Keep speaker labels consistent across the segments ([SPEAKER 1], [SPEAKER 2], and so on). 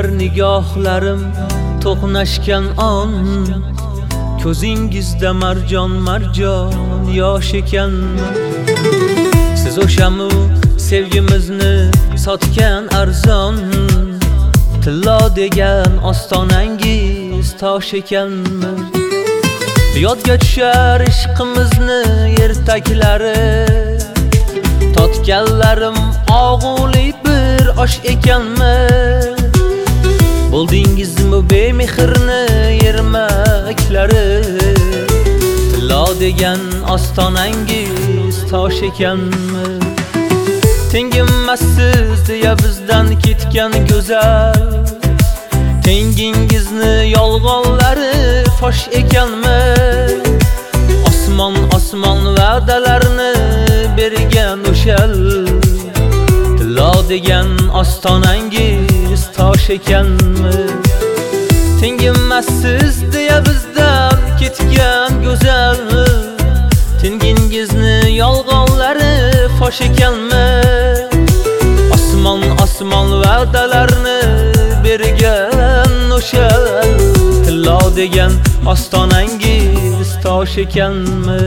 [SPEAKER 1] Suyar nigohlarim to'qnashgan on, ko'zingizda marjon marjon yosh ekanmi? Siz o'shamu sevgimizni sotgan arzon, tillo degan ostonangiz tosh ekanmi? Yodga tushar ishqimizni ertaklari, totganlarim og'uli bir osh ekanmi? Bo'ldingizmi bemehrni yermaklari, tillo degan ostonangiz tosh ekanmi? Tengimmassiz deya bizdan ketgan go'zal, tengingizni yolg'onlari fosh ekanmi? Osmon osmon va'dalarni bergan o'shal, tillo degan ostonangiz tosh ekanmi? Tengimmassiz deya bizdan ketgan go'zal, tengingizni yolg'onlari fosh ekanmi? Osmon osmon va'dalarni bergan o'shal, tillo degan ostonangiz tosh ekanmi?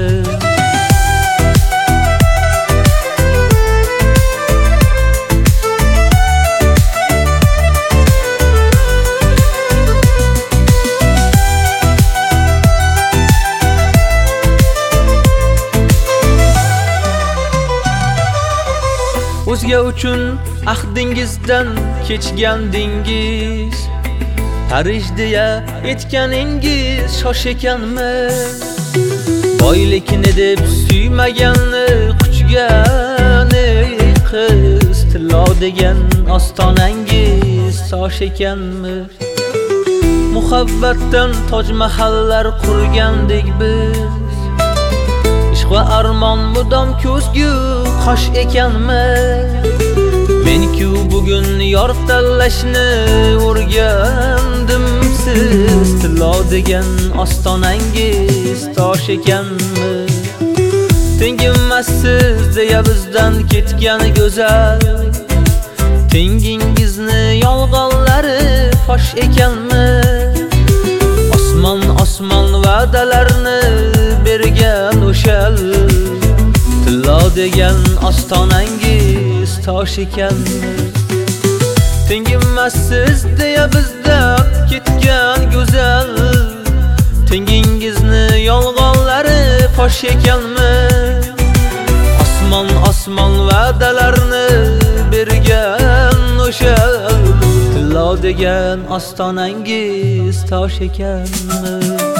[SPEAKER 1] O'zga uchun ahdingizdan kechgandingiz, Parij deya aytganingiz shosh ekanmi? Boylikni deb suymaganni quchgan qiz, tillo degan ostonangiz tosh ekanmi? Muhabbatdan Toj Mahallar qurgandik biz, ishq va armon mudom ko'zgu qosh ekanmi? Men-ku bugun yor tanlashni o'rgandim, siz tillo degan ostonangiz tosh ekanmi? Tengimmassiz deya bizdan ketgan go'zal, tengingizni yolg'onlari fosh ekanmi? Osmon osmon va'dalarni bergan o'shal, tillo degan ostonangiz tosh ekanmi? Tengimmassiz deya bizdan ketgan go'zal, tengingizni yolg'onlari fosh ekanmi? Osmon osmon va'dalarni bergan o'shal, tillo degan ostonangiz tosh ekanmi?